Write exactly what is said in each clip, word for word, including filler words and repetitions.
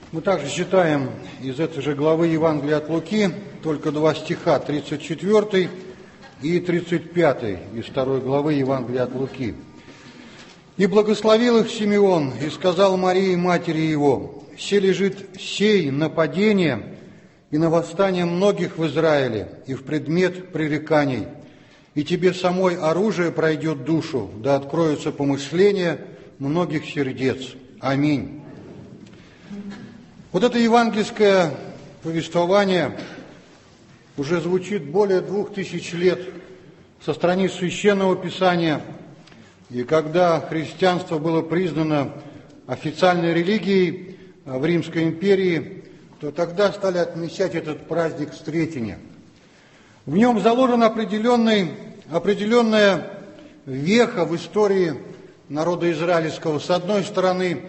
Мы также читаем из этой же главы Евангелия от Луки только два стиха, тридцать четвёртый и тридцать пятый из второй главы Евангелия от Луки. «И благословил их Симеон, и сказал Марии, матери его, се лежит сей на падение и на восстание многих в Израиле, и в предмет пререканий, и тебе самой оружие пройдет душу, да откроются помышления многих сердец. Аминь». Вот это евангельское повествование уже звучит более двух тысяч лет со страниц Священного Писания, и когда христианство было признано официальной религией в Римской империи, то тогда стали отмечать этот праздник Встретения. В нем заложена определенный, определенная веха в истории народа израильского. С одной стороны,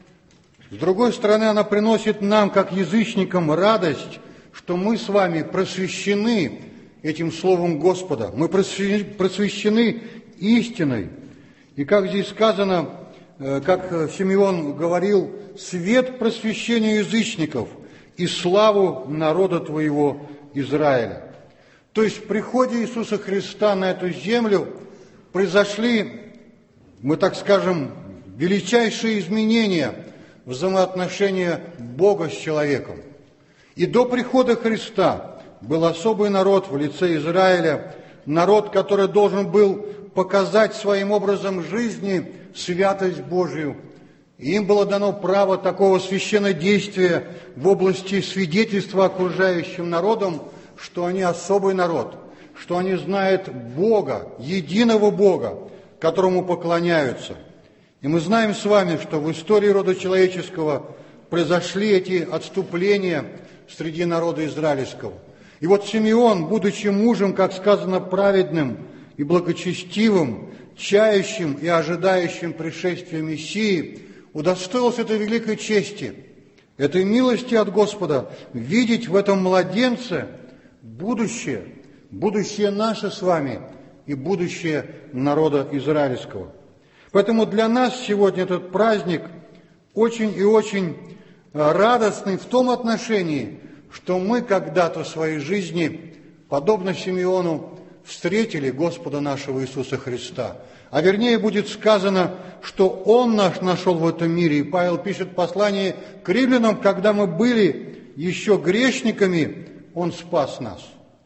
с другой стороны, она приносит нам, как язычникам, радость, что мы с вами просвещены этим Словом Господа, мы просвещены истиной. И как здесь сказано, как Симеон говорил, свет просвещения язычников и славу народа твоего Израиля. То есть в приходе Иисуса Христа на эту землю произошли, мы так скажем, величайшие изменения взаимоотношения Бога с человеком. И до прихода Христа был особый народ в лице Израиля, народ, который должен был показать своим образом жизни святость Божию. И им было дано право такого священнодействия в области свидетельства окружающим народам, что они особый народ, что они знают Бога, единого Бога, которому поклоняются. И мы знаем с вами, что в истории рода человеческого произошли эти отступления среди народа израильского. И вот Симеон, будучи мужем, как сказано, праведным и благочестивым, чающим и ожидающим пришествия Мессии, удостоился этой великой чести, этой милости от Господа, видеть в этом младенце будущее, будущее наше с вами и будущее народа израильского. Поэтому для нас сегодня этот праздник очень и очень радостный в том отношении, что мы когда-то в своей жизни, подобно Симеону, встретили Господа нашего Иисуса Христа. А вернее будет сказано, что Он наш нашел в этом мире. И Павел пишет послание к римлянам, когда мы были еще грешниками, Он спас нас.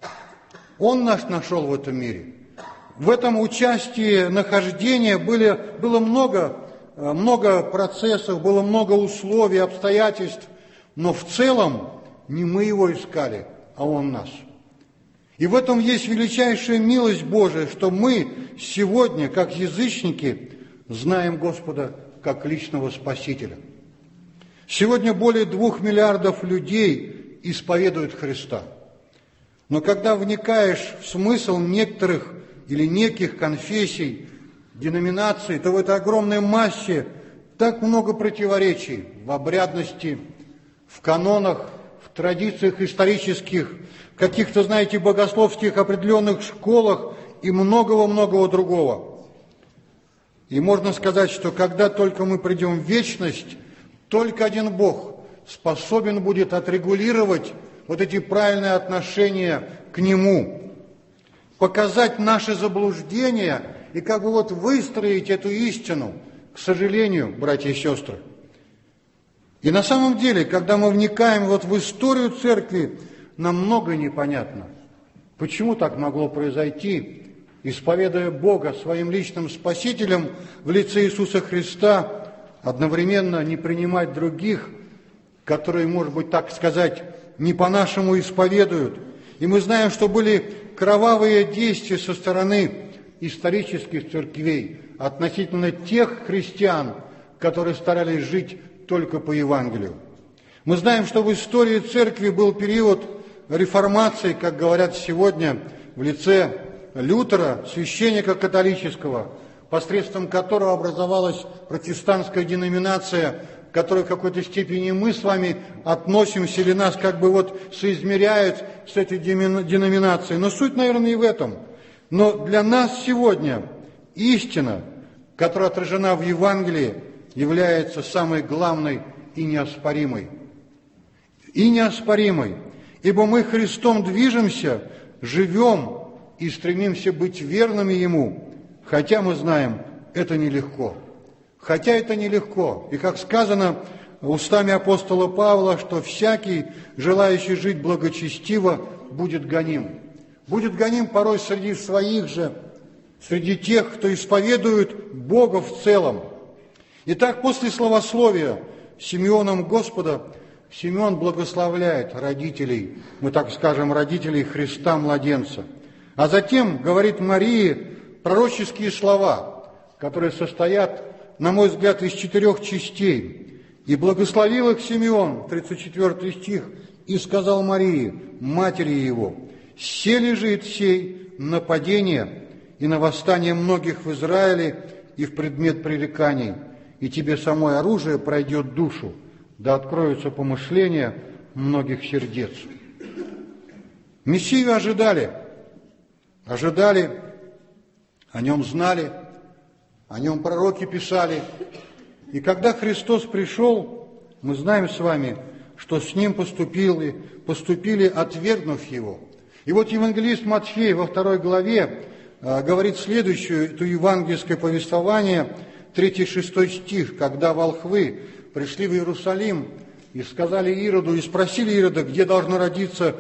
Он наш нашел в этом мире. В этом участии нахождения были, было много, много процессов, было много условий, обстоятельств, но в целом не мы его искали, а он нас. И в этом есть величайшая милость Божия, что мы сегодня, как язычники, знаем Господа как личного Спасителя. Сегодня более двух миллиардов людей исповедуют Христа. Но когда вникаешь в смысл некоторых или неких конфессий, деноминаций, то в этой огромной массе так много противоречий в обрядности, в канонах, в традициях исторических, каких-то, знаете, богословских определенных школах и многого-многого другого. И можно сказать, что когда только мы придем в вечность, только один Бог способен будет отрегулировать вот эти правильные отношения к Нему, показать наши заблуждения и как бы вот выстроить эту истину, к сожалению, братья и сестры. И на самом деле, когда мы вникаем вот в историю церкви, нам многое непонятно. Почему так могло произойти, исповедуя Бога своим личным Спасителем в лице Иисуса Христа, одновременно не принимать других, которые, может быть, так сказать, не по-нашему исповедуют. И мы знаем, что были кровавые действия со стороны исторических церквей относительно тех христиан, которые старались жить только по Евангелию. Мы знаем, что в истории церкви был период реформации, как говорят сегодня, в лице Лютера, священника католического, посредством которого образовалась протестантская деноминация, к которой в какой-то степени мы с вами относимся, или нас как бы вот соизмеряют с этой деноминацией. Но суть, наверное, и в этом. Но для нас сегодня истина, которая отражена в Евангелии, является самой главной и неоспоримой. и неоспоримой, ибо мы Христом движемся, живем и стремимся быть верными Ему, хотя мы знаем, это нелегко. Хотя это нелегко. И как сказано устами апостола Павла, что всякий, желающий жить благочестиво, будет гоним. Будет гоним порой среди своих же, среди тех, кто исповедует Бога в целом. Итак, после словословия Симеоном Господа, Симеон благословляет родителей, мы так скажем, родителей Христа-младенца. А затем говорит Марии пророческие слова, которые состоят, на мой взгляд, из четырех частей. «И благословил их Симеон», тридцать четвёртый стих, «и сказал Марии, матери его, се лежит сей на падение и на восстание многих в Израиле и в предмет пререканий, и тебе самой оружие пройдет душу, да откроются помышления многих сердец». Мессию ожидали, ожидали, о нем знали, о нем пророки писали. И когда Христос пришел, мы знаем с вами, что с ним поступили, поступили, отвергнув его. И вот евангелист Матфей во второй главе а, говорит следующее, это евангельское повествование, третий-шестой стих, когда волхвы пришли в Иерусалим и сказали Ироду, и спросили Ирода, где должно родиться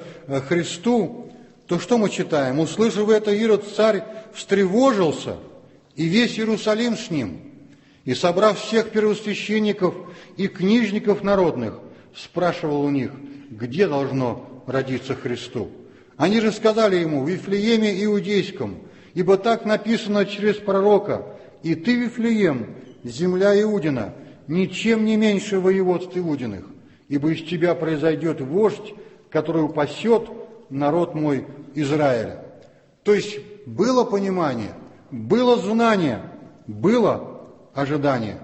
Христу, то что мы читаем? Услышав это, Ирод, царь, встревожился, и весь Иерусалим с ним, и, собрав всех первосвященников и книжников народных, спрашивал у них, где должно родиться Христу. Они же сказали ему, в Вифлееме Иудейском, ибо так написано через пророка, и ты, Вифлеем, земля Иудина, ничем не меньше воеводств Иудиных, ибо из тебя произойдет вождь, который упасет народ мой Израиля. То есть было понимание, было знание, было ожидание.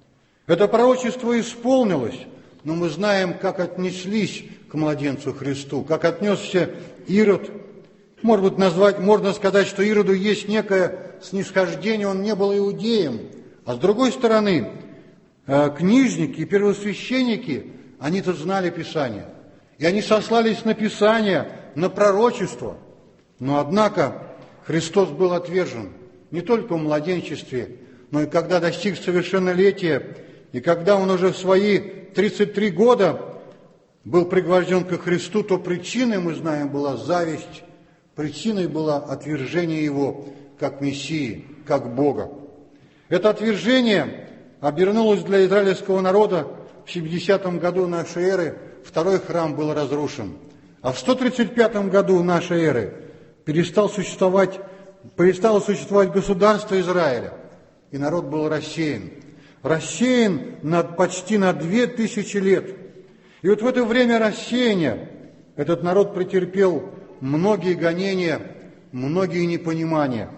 Это пророчество исполнилось, но мы знаем, как отнеслись к младенцу Христу, как отнесся Ирод. Может быть, назвать, можно сказать, что Ироду есть некое снисхождение, он не был иудеем. А с другой стороны, книжники и первосвященники, они-то знали Писание. И они сослались на Писание, на пророчество. Но, однако, Христос был отвержен не только в младенчестве, но и когда достиг совершеннолетия, и когда он уже в свои тридцать три года был пригвожден ко Христу, то причиной, мы знаем, была зависть, причиной было отвержение его как Мессии, как Бога. Это отвержение обернулось для израильского народа в семидесятом году нашей эры, второй храм был разрушен. А в сто тридцать пятом году нашей эры перестал существовать, перестало существовать государство Израиля, и народ был рассеян. Рассеян над, почти на две тысячи лет. И вот в это время рассеяния этот народ претерпел многие гонения, многие непонимания.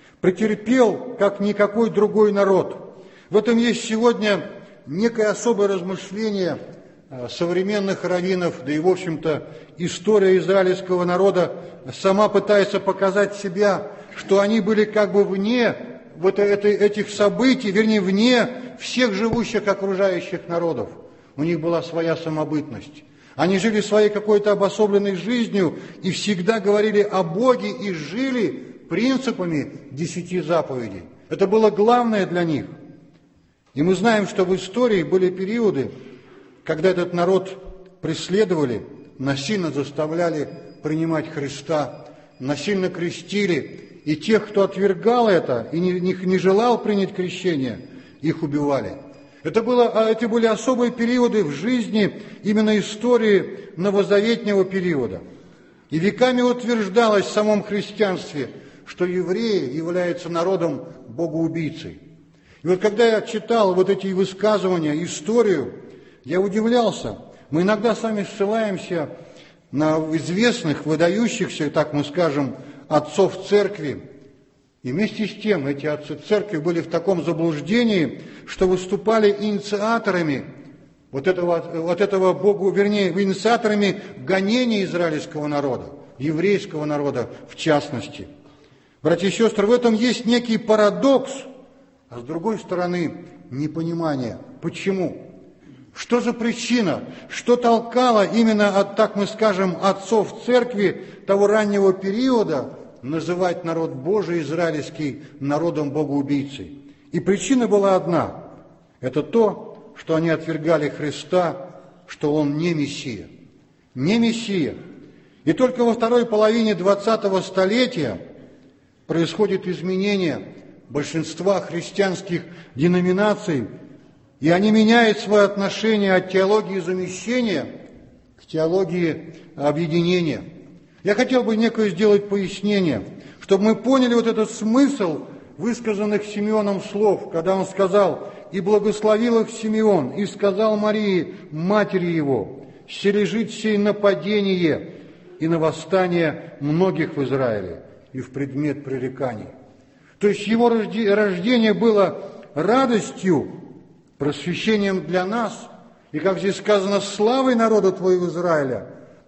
Претерпел, как никакой другой народ. В этом есть сегодня некое особое размышление современных раввинов, да и, в общем-то, история израильского народа сама пытается показать себя, что они были как бы вне вот это, этих событий, вернее, вне всех живущих окружающих народов. У них была своя самобытность. Они жили своей какой-то обособленной жизнью и всегда говорили о Боге и жили принципами десяти заповедей. Это было главное для них. И мы знаем, что в истории были периоды, когда этот народ преследовали, насильно заставляли принимать Христа, насильно крестили, и тех, кто отвергал это и не, не, не желал принять крещение, их убивали. Это, было, это были особые периоды в жизни именно истории новозаветнего периода. И веками утверждалось в самом христианстве, что евреи являются народом богоубийцей. И вот когда я читал вот эти высказывания, историю, я удивлялся. Мы иногда сами ссылаемся на известных, выдающихся, так мы скажем, отцов церкви. И вместе с тем эти отцы церкви были в таком заблуждении, что выступали инициаторами вот этого, вот этого Богу, вернее, инициаторами гонения израильского народа, еврейского народа в частности. Братья и сестры, в этом есть некий парадокс, а с другой стороны непонимание. Почему? Что же причина? Что толкало именно от, так мы скажем, отцов церкви того раннего периода называть народ Божий, израильский, народом богоубийцей? И причина была одна. Это то, что они отвергали Христа, что Он не Мессия. Не Мессия. И только во второй половине двадцатого столетия происходит изменение большинства христианских деноминаций, и они меняют свое отношение от теологии замещения к теологии объединения. Я хотел бы некое сделать пояснение, чтобы мы поняли вот этот смысл высказанных Симеоном слов, когда он сказал: «И благословил их Симеон, и сказал Марии, матери его, се лежит сей нападение и на восстание многих в Израиле и в предмет пререканий». То есть его рождение было радостью, просвещением для нас, и, как здесь сказано, славой народа твоего Израиля.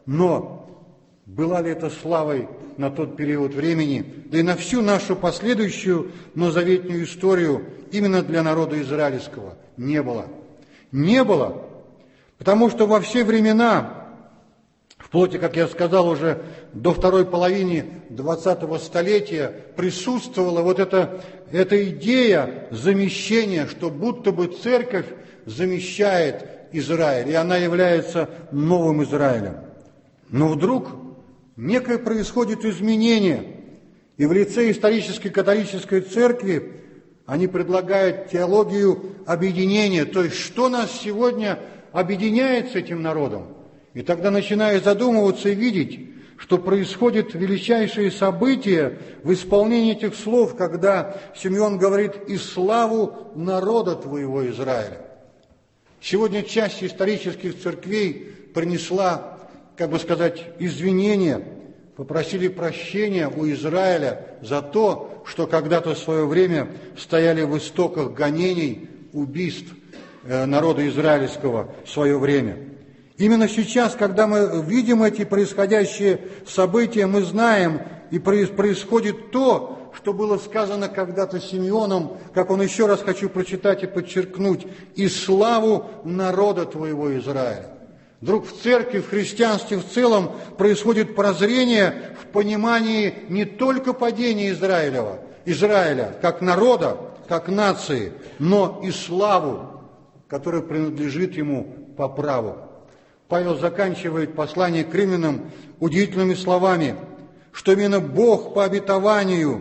Но была ли это славой на тот период времени, да и на всю нашу последующую новозаветную историю именно для народа израильского? Не было. Не было, потому что во все времена, вплоть, как я сказал, уже до второй половины двадцатого столетия присутствовала вот эта, эта идея замещения, что будто бы церковь замещает Израиль, и она является новым Израилем. Но вдруг некое происходит изменение, и в лице исторической католической церкви они предлагают теологию объединения, то есть что нас сегодня объединяет с этим народом. И тогда начинаю задумываться и видеть, что происходит величайшие события в исполнении этих слов, когда Симеон говорит: «И славу народа твоего Израиля». Сегодня часть исторических церквей принесла, как бы сказать, извинения, попросили прощения у Израиля за то, что когда-то в свое время стояли в истоках гонений, убийств народа израильского в свое время. Именно сейчас, когда мы видим эти происходящие события, мы знаем, и происходит то, что было сказано когда-то Симеоном, как он, еще раз хочу прочитать и подчеркнуть: «И славу народа твоего Израиля». Вдруг в церкви, в христианстве в целом происходит прозрение в понимании не только падения Израилева, Израиля как народа, как нации, но и славу, которая принадлежит ему по праву. Павел заканчивает послание к римлянам удивительными словами, что именно Бог по обетованию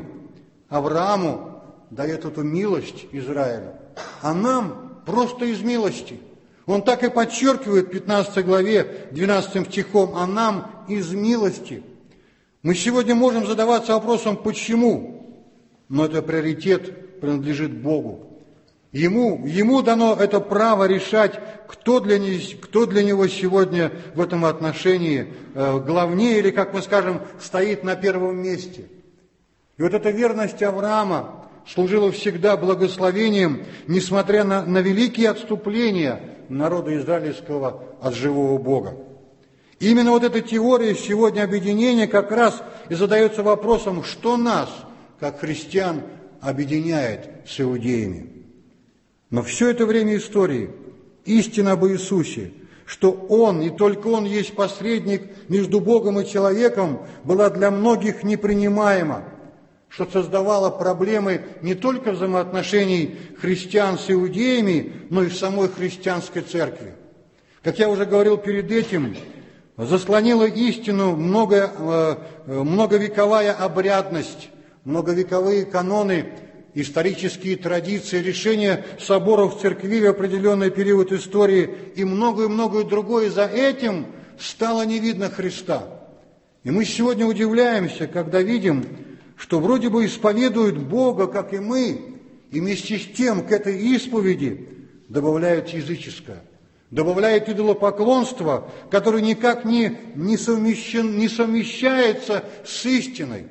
Аврааму дает эту милость Израилю, а нам просто из милости. Он так и подчеркивает в пятнадцатой главе, двенадцатым стихом: «А нам из милости». Мы сегодня можем задаваться вопросом «почему?», но это приоритет принадлежит Богу. Ему, ему дано это право решать, кто для, не, кто для него сегодня в этом отношении э, главнее, или, как мы скажем, стоит на первом месте. И вот эта верность Авраама служила всегда благословением, несмотря на, на великие отступления народа израильского от живого Бога. И именно вот эта теория сегодня объединения как раз и задается вопросом, что нас, как христиан, объединяет с иудеями. Но все это время истории истина об Иисусе, что Он, и только Он есть посредник между Богом и человеком, была для многих непринимаема, что создавало проблемы не только взаимоотношений христиан с иудеями, но и в самой христианской церкви. Как я уже говорил перед этим, заслонила истину много, многовековая обрядность, многовековые каноны, исторические традиции, решения соборов церкви в определенный период истории и многое-многое другое. За этим стало не видно Христа. И мы сегодня удивляемся, когда видим, что вроде бы исповедуют Бога, как и мы, и вместе с тем к этой исповеди добавляют языческое, добавляют идолопоклонство, которое никак не, не, совмещен, не совмещается с истиной,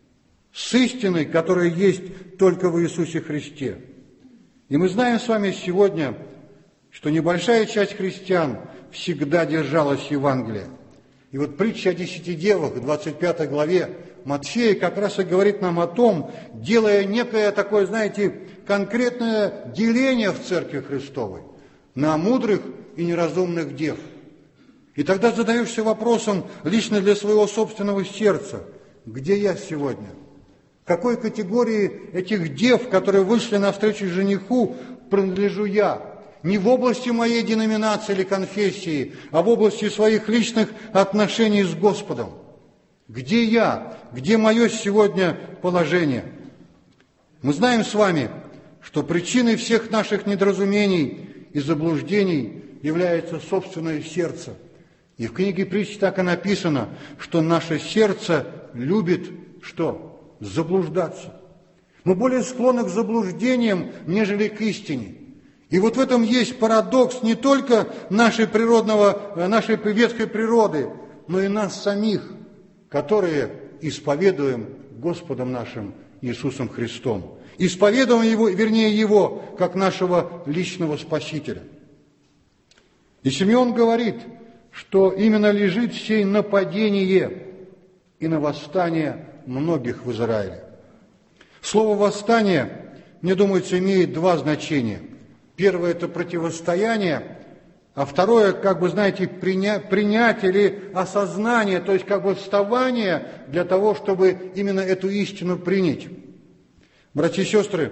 с истиной, которая есть только в Иисусе Христе. И мы знаем с вами сегодня, что небольшая часть христиан всегда держалась Евангелия. И вот притча о десяти девах в двадцать пятой главе Матфея как раз и говорит нам о том, делая некое такое, знаете, конкретное деление в Церкви Христовой на мудрых и неразумных дев. И тогда задаешься вопросом лично для своего собственного сердца, где я сегодня? К какой категории этих дев, которые вышли навстречу жениху, принадлежу я? Не в области моей деноминации или конфессии, а в области своих личных отношений с Господом. Где я? Где мое сегодня положение? Мы знаем с вами, что причиной всех наших недоразумений и заблуждений является собственное сердце. И в книге Притч так и написано, что наше сердце любит что? Заблуждаться. Мы более склонны к заблуждениям, нежели к истине. И вот в этом есть парадокс не только нашей, природного, нашей ветхой природы, но и нас самих, которые исповедуем Господом нашим Иисусом Христом. Исповедуем Его, вернее Его, как нашего личного Спасителя. И Симеон говорит, что именно лежит сей нападение и на восстание многих в Израиле. Слово «восстание», мне думается, имеет два значения. Первое – это противостояние, а второе, как бы, знаете, принять, принять или осознание, то есть как бы вставание для того, чтобы именно эту истину принять. Братья и сестры,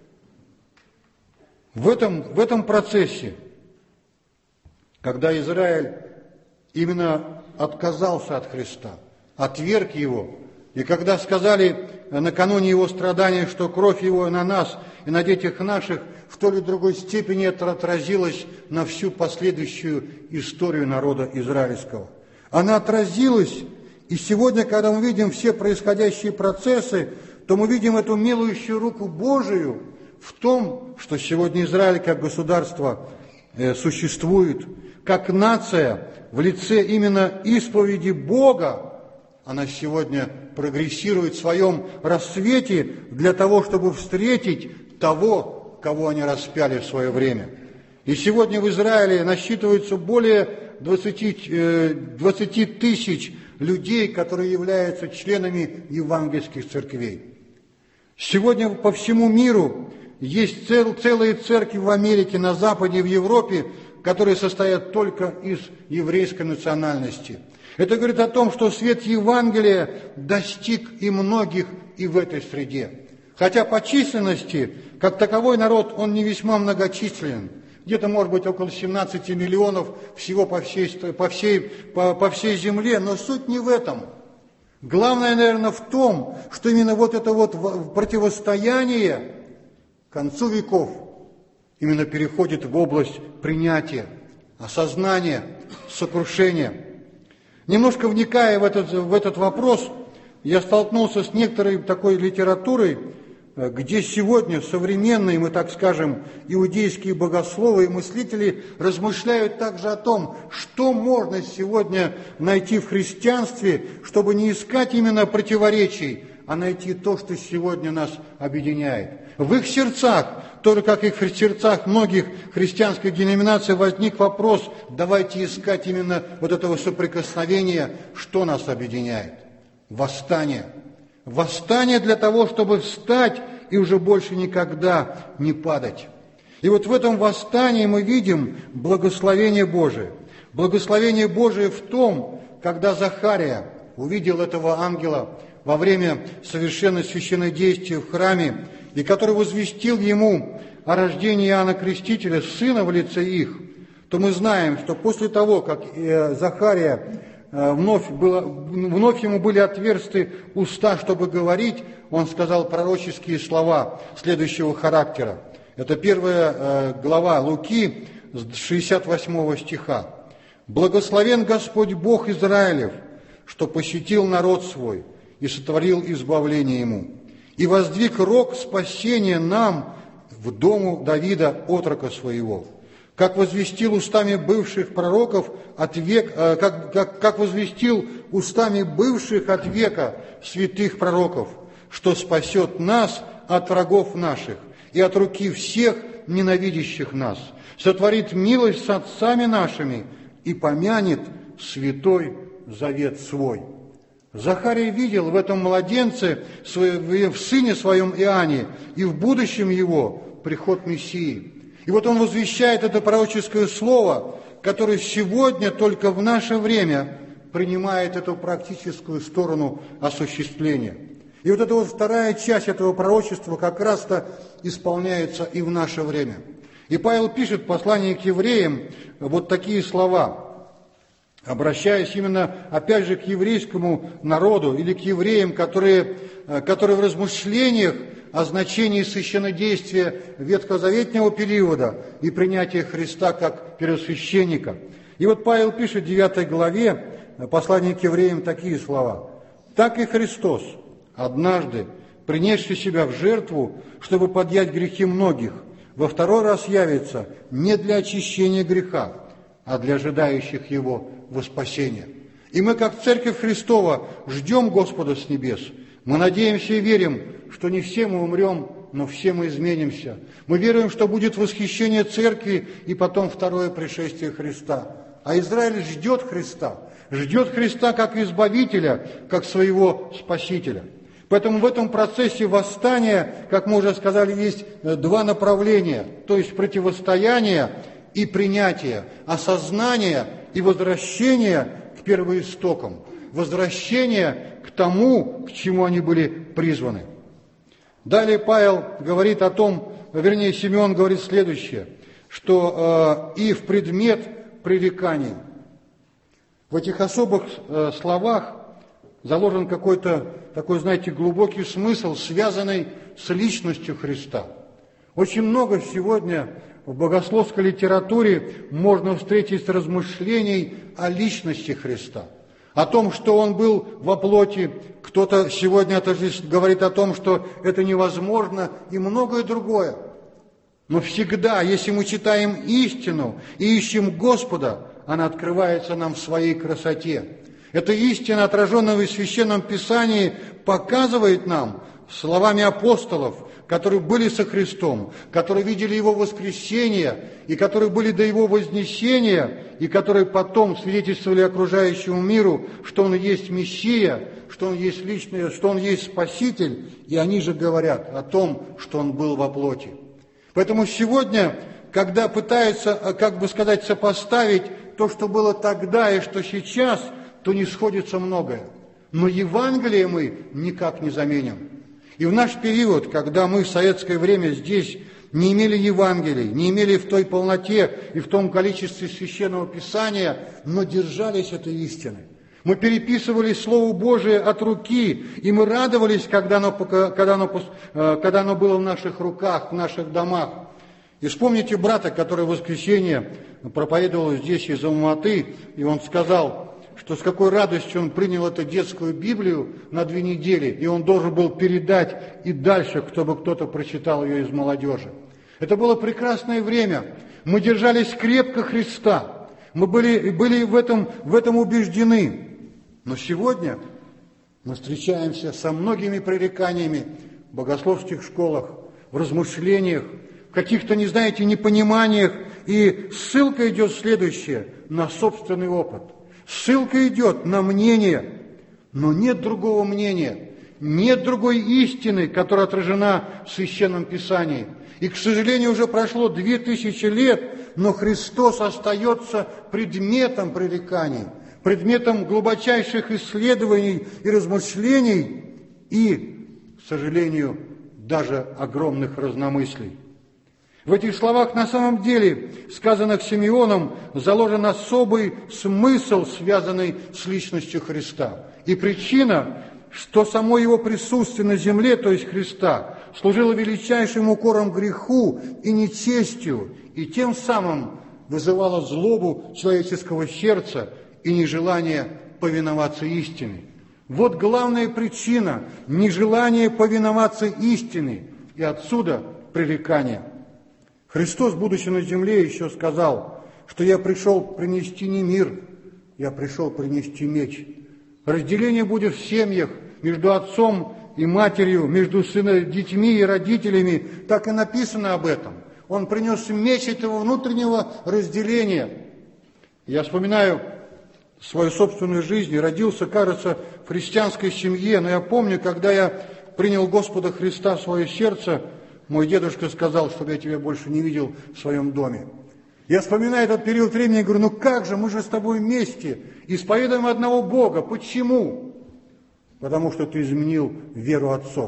в этом, в этом процессе, когда Израиль именно отказался от Христа, отверг Его, и когда сказали накануне Его страдания, что кровь Его на нас и на детях наших, в той или другой степени это отразилось на всю последующую историю народа израильского. Она отразилась, и сегодня, когда мы видим все происходящие процессы, то мы видим эту милующую руку Божию в том, что сегодня Израиль как государство э, существует, как нация в лице именно исповеди Бога, она сегодня прогрессирует в своем рассвете для того, чтобы встретить того, кого они распяли в свое время. И сегодня в Израиле насчитывается более двадцати тысяч людей, которые являются членами евангельских церквей. Сегодня по всему миру есть цел, целые церкви в Америке, на Западе, в Европе, которые состоят только из еврейской национальности. Это говорит о том, что свет Евангелия достиг и многих и в этой среде. Хотя по численности, как таковой народ, он не весьма многочислен. Где-то, может быть, около семнадцати миллионов всего по всей, по всей, по, по всей земле, но суть не в этом. Главное, наверное, в том, что именно вот это вот противостояние к концу веков именно переходит в область принятия, осознания, сокрушения. Немножко вникая в этот, в этот вопрос, я столкнулся с некоторой такой литературой, где сегодня современные, мы так скажем, иудейские богословы и мыслители размышляют также о том, что можно сегодня найти в христианстве, чтобы не искать именно противоречий, а найти то, что сегодня нас объединяет. В их сердцах, тоже как и в сердцах многих христианских деноминаций, возник вопрос, давайте искать именно вот этого соприкосновения, что нас объединяет. Восстание. Восстание для того, чтобы встать и уже больше никогда не падать. И вот в этом восстании мы видим благословение Божие. Благословение Божие в том, когда Захария увидел этого ангела во время совершенно священных действий в храме, и который возвестил ему о рождении Иоанна Крестителя, сына в лице их, то мы знаем, что после того, как Захария Вновь, было, вновь ему были отверсты уста, чтобы говорить, он сказал пророческие слова следующего характера. Это первая глава Луки, шестьдесят восьмого стиха. «Благословен Господь Бог Израилев, что посетил народ свой и сотворил избавление ему, и воздвиг рог спасения нам в дому Давида, отрока своего, как возвестил устами бывших пророков от века, как, как, как возвестил устами бывших от века святых пророков, что спасет нас от врагов наших и от руки всех ненавидящих нас, сотворит милость с отцами нашими и помянет святой завет свой». Захарий видел в этом младенце, в сыне своем Иоанне и в будущем его приход Мессии. И вот он возвещает это пророческое слово, который сегодня только в наше время принимает эту практическую сторону осуществления. И вот эта вот вторая часть этого пророчества как раз-то исполняется и в наше время. И Павел пишет в послании к евреям вот такие слова, обращаясь именно, опять же, к еврейскому народу или к евреям, которые, которые в размышлениях о значении священнодействия ветхозаветного периода и принятия Христа как первосвященника. И вот Павел пишет в девятой главе послания к евреям такие слова. «Так и Христос, однажды, принесший себя в жертву, чтобы подъять грехи многих, во второй раз явится не для очищения греха, а для ожидающих его во спасение». И мы, как Церковь Христова, ждем Господа с небес. Мы надеемся и верим, что не все мы умрем, но все мы изменимся. Мы веруем, что будет восхищение Церкви и потом второе пришествие Христа. А Израиль ждет Христа, ждет Христа как Избавителя, как своего Спасителя. Поэтому в этом процессе восстания, как мы уже сказали, есть два направления, то есть противостояние и принятие, осознание и возвращение к первоистокам, возвращение к тому, к чему они были призваны. Далее Павел говорит о том, вернее, Симеон говорит следующее, что э, и в предмет пререканий. В этих особых э, словах заложен какой-то такой, знаете, глубокий смысл, связанный с личностью Христа. Очень много сегодня в богословской литературе можно встретить размышлений о личности Христа, о том, что Он был во плоти. Кто-то сегодня говорит о том, что это невозможно, и многое другое. Но всегда, если мы читаем истину и ищем Господа, она открывается нам в своей красоте. Эта истина, отраженная в Священном Писании, показывает нам словами апостолов, которые были со Христом, которые видели Его воскресение, и которые были до Его вознесения, и которые потом свидетельствовали окружающему миру, что Он есть Мессия, что Он есть личный, что Он есть Спаситель, и они же говорят о том, что Он был во плоти. Поэтому сегодня, когда пытаются, как бы сказать, сопоставить то, что было тогда и что сейчас, то не сходится многое. Но Евангелие мы никак не заменим. И в наш период, когда мы в советское время здесь не имели Евангелий, не имели в той полноте и в том количестве Священного Писания, но держались этой истины. Мы переписывали Слово Божие от руки, и мы радовались, когда оно, когда оно, когда оно было в наших руках, в наших домах. И вспомните брата, который в воскресенье проповедовал здесь из Алматы, и он сказал, что с какой радостью он принял эту детскую Библию на две недели, и он должен был передать и дальше, чтобы кто-то прочитал ее из молодежи. Это было прекрасное время. Мы держались крепко Христа. Мы были, были в этом, в этом убеждены. Но сегодня мы встречаемся со многими пререканиями в богословских школах, в размышлениях, в каких-то, не знаете, непониманиях. И ссылка идет следующая на собственный опыт. Ссылка идет на мнение, но нет другого мнения, нет другой истины, которая отражена в Священном Писании. И, к сожалению, уже прошло две тысячи лет, но Христос остается предметом пререканий, предметом глубочайших исследований и размышлений и, к сожалению, даже огромных разномыслий. В этих словах на самом деле, сказанных Симеоном, заложен особый смысл, связанный с личностью Христа. И причина, что само Его присутствие на земле, то есть Христа, служило величайшим укором греху и нечестию, и тем самым вызывало злобу человеческого сердца и нежелание повиноваться истине. Вот главная причина – нежелание повиноваться истине, и отсюда пререкание. Христос, будучи на земле, еще сказал, что я пришел принести не мир, я пришел принести меч. Разделение будет в семьях между отцом и матерью, между сыном, детьми и родителями. Так и написано об этом. Он принес меч этого внутреннего разделения. Я вспоминаю свою собственную жизнь. Родился, кажется, в христианской семье, но я помню, когда я принял Господа Христа в свое сердце, мой дедушка сказал, чтобы я тебя больше не видел в своем доме. Я вспоминаю этот период времени и говорю, ну как же, мы же с тобой вместе, исповедуем одного Бога. Почему? Потому что ты изменил веру отцов.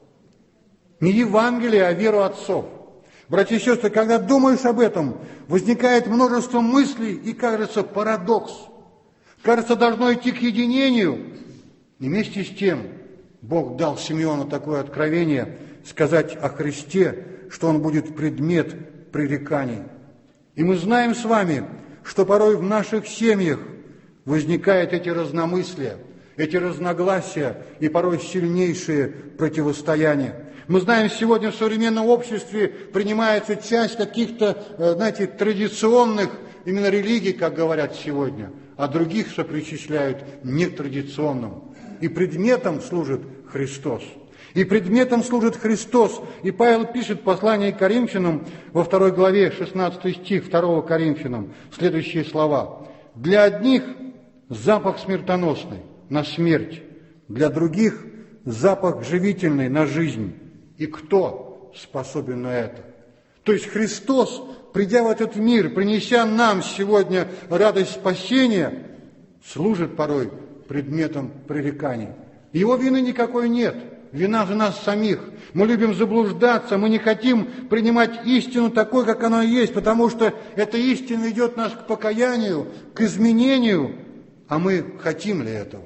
Не Евангелие, а веру отцов. Братья и сестры, когда думаешь об этом, возникает множество мыслей и, кажется, парадокс. Кажется, должно идти к единению. И вместе с тем Бог дал Симеону такое откровение сказать о Христе, что Он будет предмет пререканий. И мы знаем с вами, что порой в наших семьях возникают эти разномыслия, эти разногласия и порой сильнейшие противостояния. Мы знаем, сегодня в современном обществе принимается часть каких-то, знаете, традиционных именно религий, как говорят сегодня, а других сопричисляют нетрадиционным. И предметом служит Христос. И предметом служит Христос. И Павел пишет в послании к Коринфянам во второй главе, шестнадцатый стих второго Коринфянам, следующие слова. «Для одних запах смертоносный на смерть, для других запах живительный на жизнь. И кто способен на это?» То есть Христос, придя в этот мир, принеся нам сегодня радость спасения, служит порой предметом пререканий. Его вины никакой нет. Вина же нас самих. Мы любим заблуждаться, мы не хотим принимать истину такой, как она есть, потому что эта истина ведет нас к покаянию, к изменению, а мы хотим ли этого?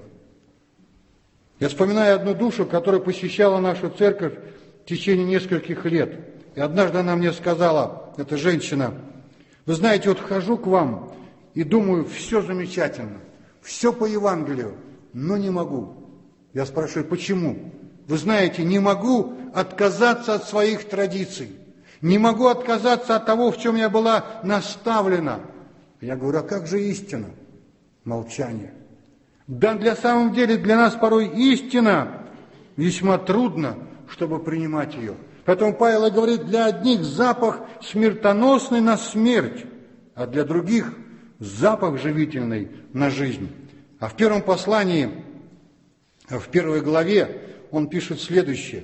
Я вспоминаю одну душу, которая посещала нашу церковь в течение нескольких лет. И однажды она мне сказала, эта женщина, вы знаете, вот хожу к вам и думаю, все замечательно, все по Евангелию, но не могу. Я спрашиваю, почему? Вы знаете, не могу отказаться от своих традиций, не могу отказаться от того, в чем я была наставлена. Я говорю, а как же истина? Молчание. Да, для самом деле для нас порой истина весьма трудно, чтобы принимать ее. Поэтому Павел говорит, для одних запах смертоносный на смерть, а для других запах живительный на жизнь. А в первом послании, в первой главе, он пишет следующее.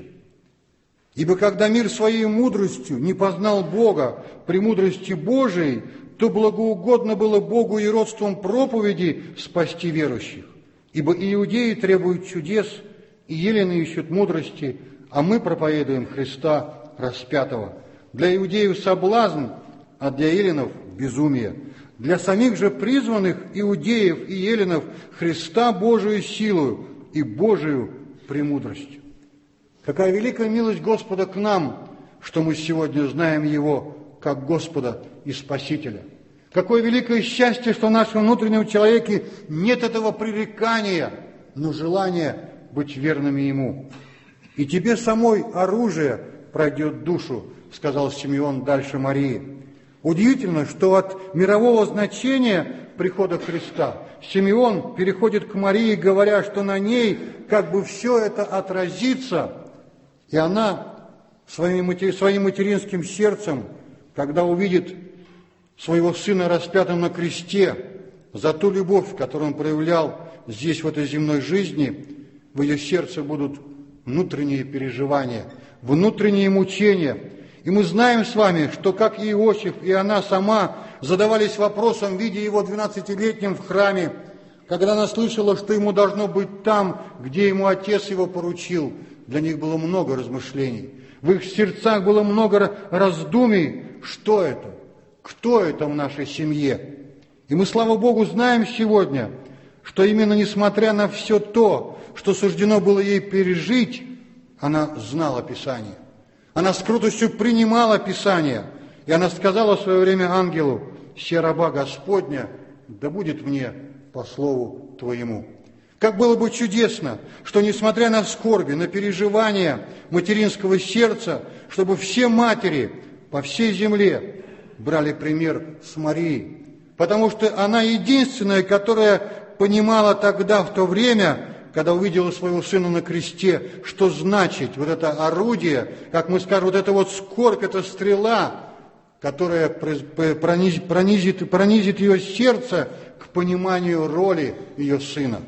«Ибо когда мир своей мудростью не познал Бога при мудрости Божией, то благоугодно было Богу и родством проповеди спасти верующих. Ибо и иудеи требуют чудес, и елены ищут мудрости, а мы проповедуем Христа распятого. Для иудеев соблазн, а для еленов безумие. Для самих же призванных иудеев и еленов Христа Божию силою и Божию премудростью». Какая великая милость Господа к нам, что мы сегодня знаем Его как Господа и Спасителя. Какое великое счастье, что в нашем внутреннем человеке нет этого пререкания, но желания быть верными Ему. «И тебе самой оружие пройдет душу», сказал Симеон дальше Марии. Удивительно, что от мирового значения прихода Христа Симеон переходит к Марии, говоря, что на ней как бы все это отразится, и она своим, своим материнским сердцем, когда увидит своего сына распятым на кресте за ту любовь, которую он проявлял здесь, в этой земной жизни, в ее сердце будут внутренние переживания, внутренние мучения. И мы знаем с вами, что как и Иосиф, и она сама задавались вопросом, видя его двенадцатилетним в храме, когда она слышала, что ему должно быть там, где ему отец его поручил. Для них было много размышлений. В их сердцах было много раздумий, что это, кто это в нашей семье. И мы, слава Богу, знаем сегодня, что именно несмотря на все то, что суждено было ей пережить, она знала Писание. Она с крутостью принимала Писание. И она сказала в свое время ангелу: «Се раба Господня, да будет мне по слову Твоему». Как было бы чудесно, что, несмотря на скорби, на переживания материнского сердца, чтобы все матери по всей земле брали пример с Марией. Потому что она единственная, которая понимала тогда, в то время, когда увидела своего сына на кресте, что значит вот это орудие, как мы скажем, вот эта вот скорбь, эта стрела, которая пронизит, пронизит, пронизит ее сердце к пониманию роли ее сына.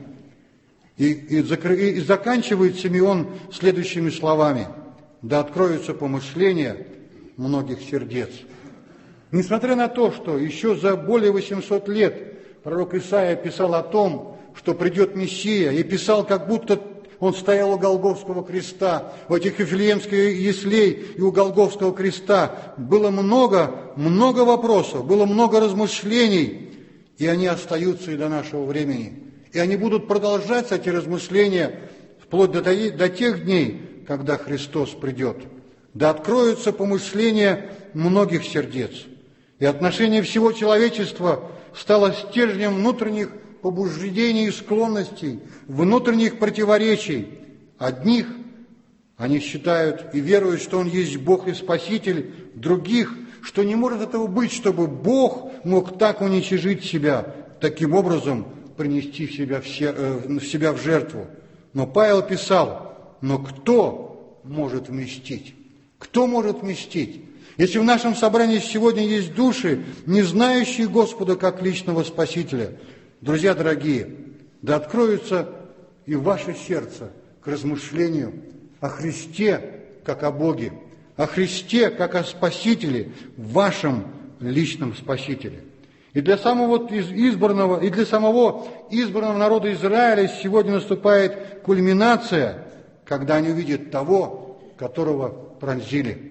И, и, и заканчивает Симеон следующими словами: «Да откроются помышления многих сердец». Несмотря на то, что еще за более восьмисот лет пророк Исаия писал о том, что придет Мессия, и писал, как будто он стоял у Голгофского креста, в этих Вифлеемских яслей и у Голгофского креста. Было много, много вопросов, было много размышлений, и они остаются и до нашего времени. И они будут продолжаться, эти размышления, вплоть до, до тех дней, когда Христос придет. Да откроются помышления многих сердец. И отношение всего человечества стало стержнем внутренних побуждений и склонностей, внутренних противоречий. Одних они считают и веруют, что Он есть Бог и Спаситель, других, что не может этого быть, чтобы Бог мог так уничижить себя, таким образом принести себя в, э, себя в жертву. Но Павел писал: но кто может вместить? Кто может вместить? Если в нашем собрании сегодня есть души, не знающие Господа как личного Спасителя, друзья дорогие, да откроются и ваше сердце к размышлению о Христе как о Боге, о Христе как о Спасителе, вашем личном Спасителе. И для самого избранного, и для самого избранного народа Израиля сегодня наступает кульминация, когда они увидят того, которого пронзили.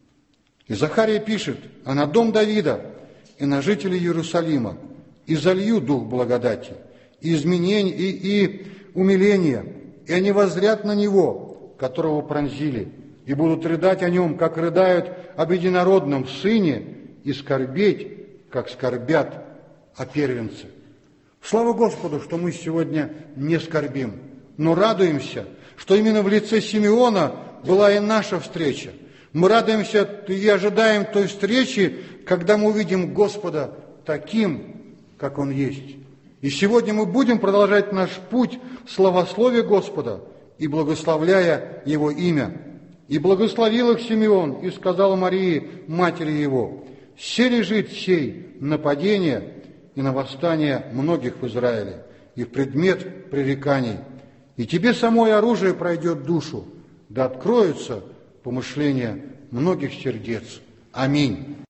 И Захария пишет: а на дом Давида и на жителей Иерусалима и залью дух благодати, и изменения, и, и умиления, и они воззрят на него, которого пронзили, и будут рыдать о нем, как рыдают об единородном сыне, и скорбеть, как скорбят о первенце. Слава Господу, что мы сегодня не скорбим, но радуемся, что именно в лице Симеона была и наша встреча. Мы радуемся и ожидаем той встречи, когда мы увидим Господа таким, как Он есть. И сегодня мы будем продолжать наш путь в славословие Господа и благословляя Его имя. И благословил их Симеон и сказал Марии, матери его: «Се лежит сей на падение и на восстание многих в Израиле, и в предмет пререканий. И тебе самое оружие пройдет душу, да откроются помышления многих сердец. Аминь».